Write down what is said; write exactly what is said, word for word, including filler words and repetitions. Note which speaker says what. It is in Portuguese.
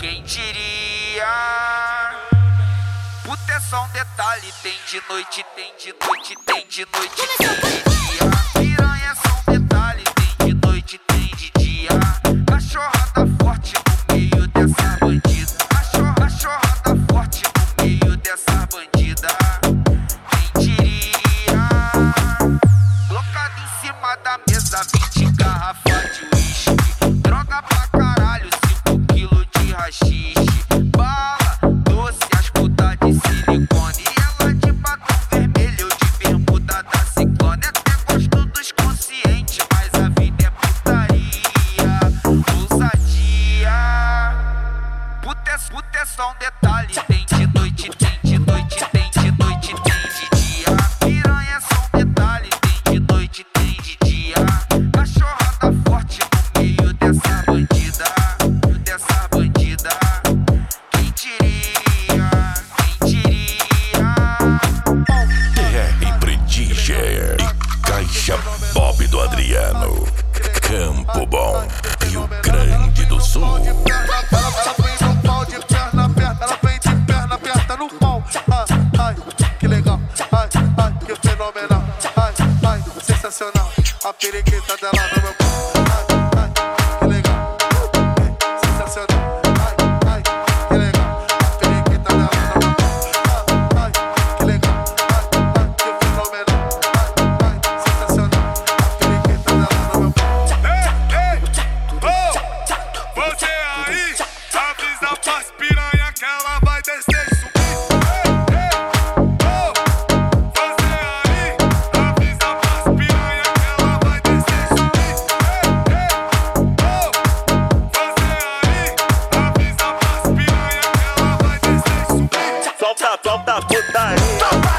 Speaker 1: Quem diria? Puta é só um detalhe, tem de noite, tem de noite, tem de noite, tem de dia. Piranha é só um detalhe, tem de noite, tem de dia. Cachorrada forte no meio dessa bandida. Cachorra, cachorrada forte no meio dessa bandida. Quem diria? Colocado em cima da mesa, vinte garrafas de uísque. Droga pra caralho, cinco quilos de haxixe. Bala, doce, as putas de silicone. E ela de batom vermelho, de bermuda da Ciclone. Até gosto dos conscientes, mas a vida é putaria. Ousadia. Puta é, puta é só um detalhe, tem de noite, tem de noite, tem de noite, tem de dia. Piranha é só um detalhe, tem de noite, tem de dia. Cachorrada forte no meio dessa bandida, dessa bandida. Quem diria, quem diria?
Speaker 2: T R Prediger e Caixa Bob do Adriano. Campo Bom, Rio Grande do Sul.
Speaker 3: Ela vem no pau de perna aberta, ela vem de perna aberta no pau. Ai, ai, que legal, ai, ai, que fenomenal, ai, ai, sensacional. A periquita dela no meu pau. Ai, ai, que legal, sensacional. Ai, ai, que legal, a periquita dela no meu pau. Ai, ai, que legal, ai, ai, que fenomenal. Ai, ai, sensacional. A periquita dela no meu pau.
Speaker 4: Ei, ei, oh, você aí, avisa pras piranha que ela vai descer e subir. Ei, ei, oh, você aí, avisa pras piranha que ela vai descer e subir. Ei, ei, oh, você aí, avisa pras piranha que ela vai descer e subir.
Speaker 5: Solta, solta, putaria.